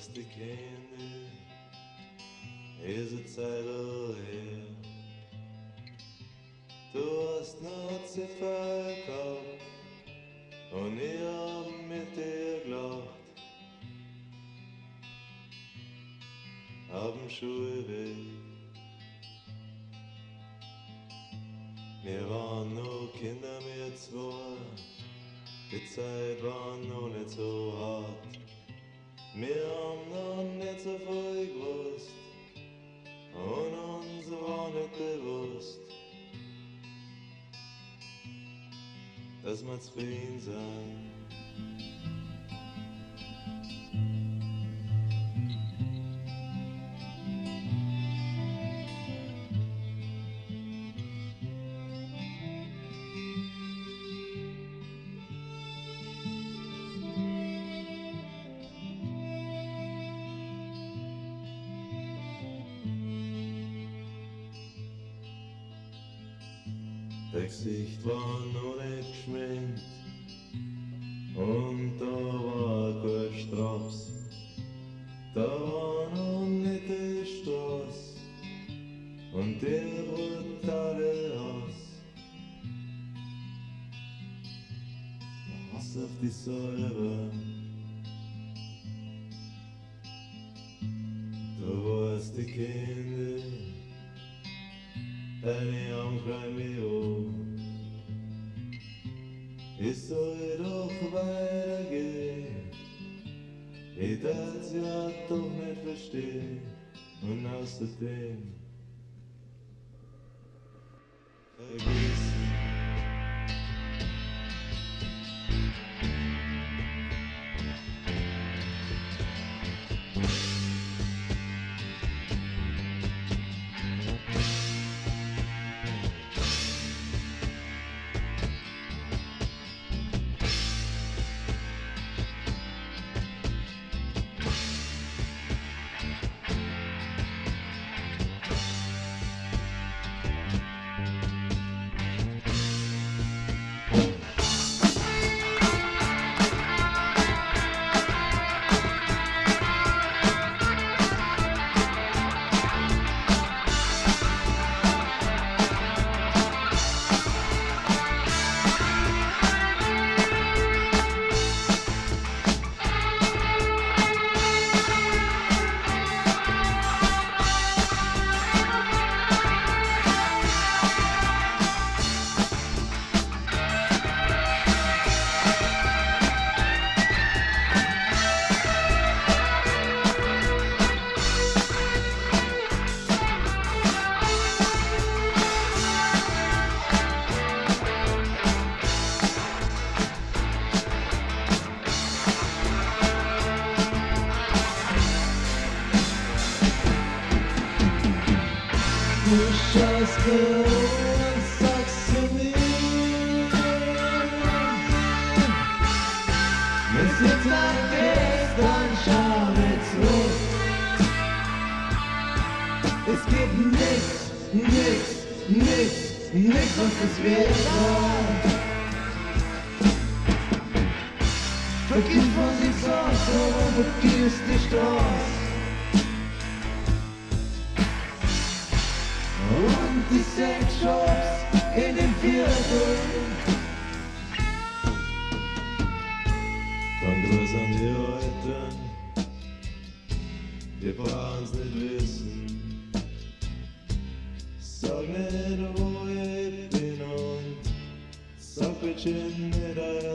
hast die Kinder, ihr seid selber her. Du hast noch zu verkauft und ich hab mit dir gelacht. Ab'm Schulweg, wir waren nur Kinder, wir zwei. Die Zeit war noch nicht so hart. Wir haben noch nicht so viel gewusst und uns war nicht bewusst, dass wir zufrieden sind. Das Gesicht war noch nicht geschminkt und da war kein Straps. Da war noch nicht die Straße und der brutale Hass. Hass auf die Säure. Du warst die Kinder, deine Augen schreien mich an. Ich soll doch weitergehen, ich darf's ja doch nicht verstehen. Und außerdem vergessen. Du schaust mir und sagst zu mir, wenn's jetzt lang ist, dann schau mir zurück. Es gibt nichts, was es wert war. Vergiss, was ich sag, aber vergiss die Straße. Und die Sexshops in dem Viertel. Komm Gruß an die Eltern, wir brauchen's nicht wissen. Sag nicht, wo ich bin und sag bitte nicht,